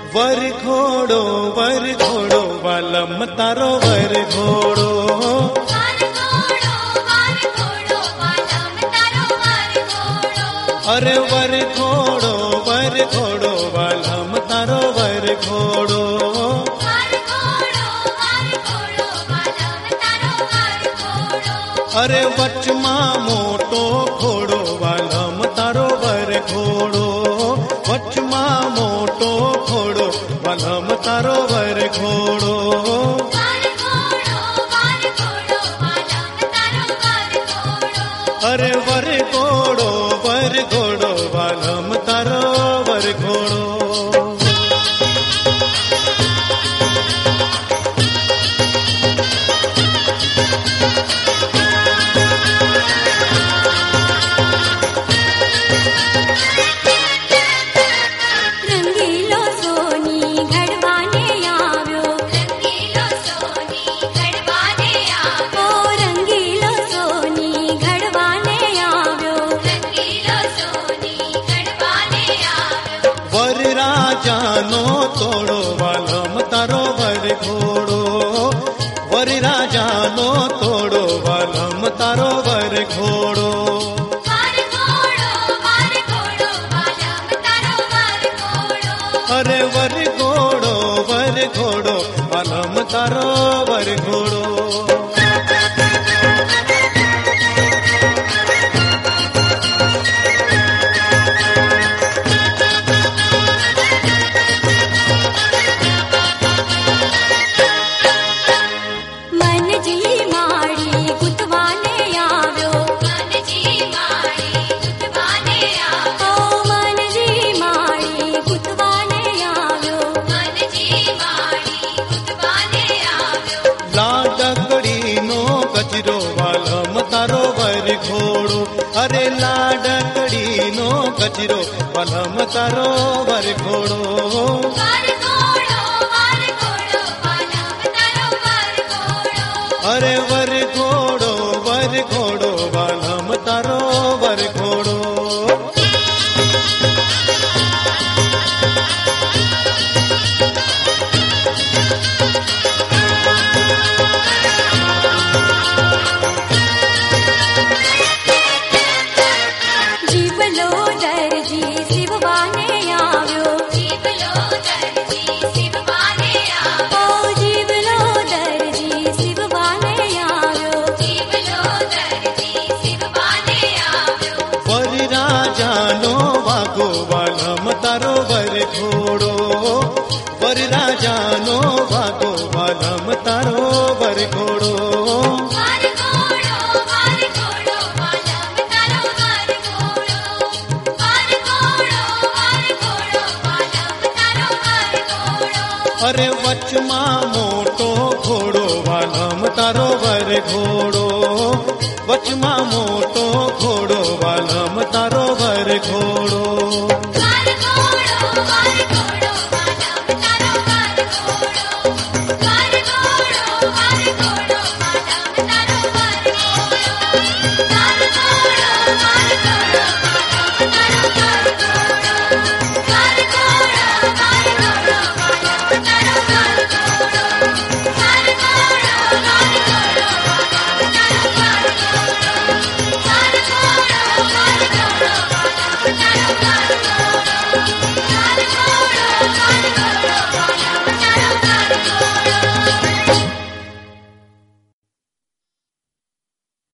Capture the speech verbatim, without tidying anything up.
वर घोड़ो वर घोड़ो वालम तारो वर घोड़ो, वर घोड़ो वर घोड़ो वालम तारो वर घोड़ो, अरे वर घोड़ो वर घोड़ो वालम तारो वर घोड़ो, वर घोड़ो वर घोड़ो वालम तारो वर घोड़ो, अरे वचमा मोटो घोड़ो वालम तारो वर घोड़ो, वचमा मोटो घोड़ो वालम तारो वर घोड़ो, वर घोड़ो वर घोड़ो वालम तारो वर घोड़ो, अरे वर घोड़ो वर घोड़ो वालम तारो वर घोड़ो। रंगीलो सोनी घड़वाने आव्यो, रंगीलो सोनी घड़वाने आव्यो, रंगीलो सोनी घड़वाने आव्यो, रंगीलो सोनी घड़वाने आव्यो, वर राजानो तोड़ो वालम तारो वर घोड़ो, वर राजानो तोड़ो वालम तारो वर घोड़ो, वर घोड़ो वर घोड़ो वालम तारो वर घोड़ो, अरे वर घोड़ो वर घोड़ो वालम तारो वर घोड़ो। मन जी माड़ी कुतवाने आव्यो, मन जी माड़ी कुतवाने आव्यो, मन जी माड़ी कुतवाने आव्यो, मन जी माड़ी कुतवाने आव्यो, लाडकड़ी नो कचरो वालम तारो वर घोड़ो, अरे लाडकड़ी नो कचरो वालम तारो वर घोड़ो, वर घोड़ो वर घोड़ो वालम तारो वर घोड़ो, अरे वर घोड़ो वर घोड़ो वालम तारो वर घोड़ो। जीवलो दर्जी शिववाने आव्यो, जीवलो दर्जी शिववाने आव्यो, जीवलो दर्जी शिववाने आव्यो, जीवलो दर्जी शिववाने आव्यो, वर राजानो वागो वालम तारो वर घोड़ो, वर राजानो वागो वालम तारो वर घोड़ो, वर घोड़ो वर घोड़ो वालम तारो वर घोड़ो, वर घोड़ो वर घोड़ो वालम तारो वर घोड़ो, अरे वचमा मोटो घोड़ो वालम तारो वर घोड़ो,